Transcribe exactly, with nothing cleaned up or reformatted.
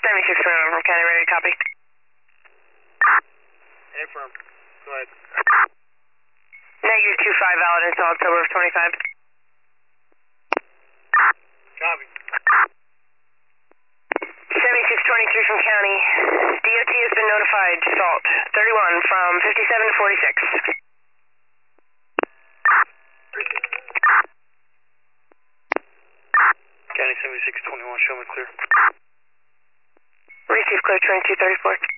seventy-six twenty-one from County, ready to copy. Affirm. Go ahead. Negative two five valid until October of twenty-five. Copy. seventy-six twenty-three from County. D O T has been notified. Salt thirty-one from fifty-seven to forty-six. County seventy-six twenty-one, show me clear. Receive clear twenty-two thirty-four.